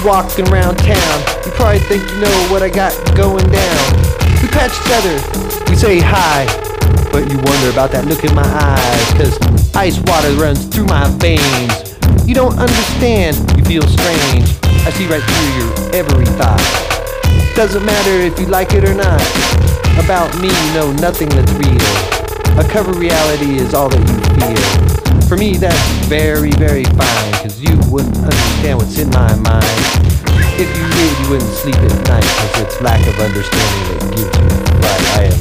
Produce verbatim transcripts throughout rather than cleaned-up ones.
walking around town. You probably think you know what I got going down. We patch each other, we say hi, but you wonder about that look in my eyes, cause ice water runs through my veins. You don't understand, you feel strange. I see right through your every thought. Doesn't matter if you like it or not. About me, you know nothing that's real. A cover reality is all that you feel. For me, that's very, very fine, cause you wouldn't understand what's in my mind. If you did, you wouldn't sleep at night, cause it's lack of understanding that gives you fright. I am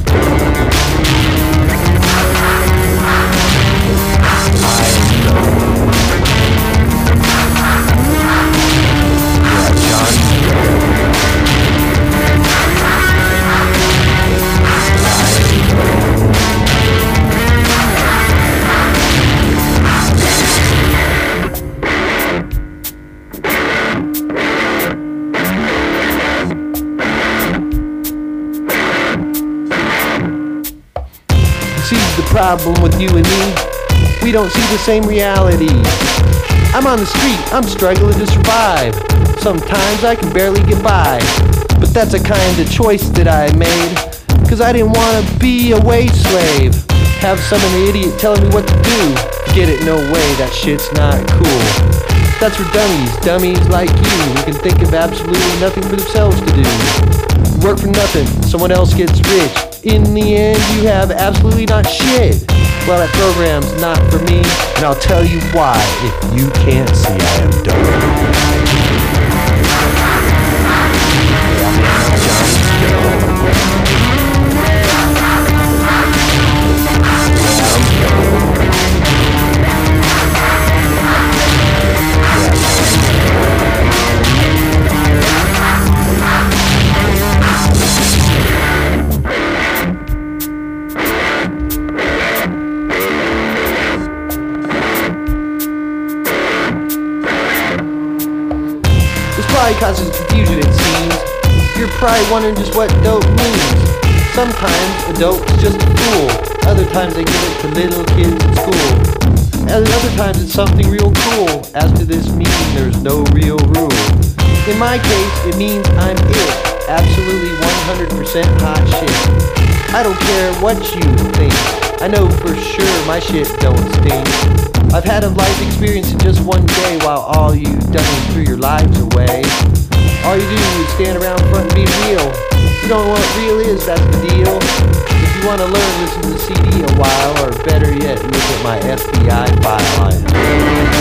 See the problem with you and me? We don't see the same reality. I'm on the street, I'm struggling to survive. Sometimes I can barely get by. But that's a kind of choice that I made, cause I didn't want to be a wage slave. Have some idiot telling me what to do. Get it? No way, that shit's not cool. That's for dummies, dummies like you, who can think of absolutely nothing for themselves to do. Work for nothing, someone else gets rich. In the end, you have absolutely not shit. Well, that program's not for me, and I'll tell you why if you can't see I am done. Probably causes confusion, it seems. You're probably wondering just what dope means. Sometimes a dope's just a fool. Other times they give it to little kids at school. And other times it's something real cool. As to this meaning, there's no real rule. In my case, it means I'm it. Absolutely one hundred percent hot shit. I don't care what you think. I know for sure my shit don't stink. I've had a life experience in just one day, while all you've done is threw your lives away. All you do is stand around front and be real. You don't know what real is, that's the deal. If you want to learn, listen to the C D a while, or better yet, look at my F B I file.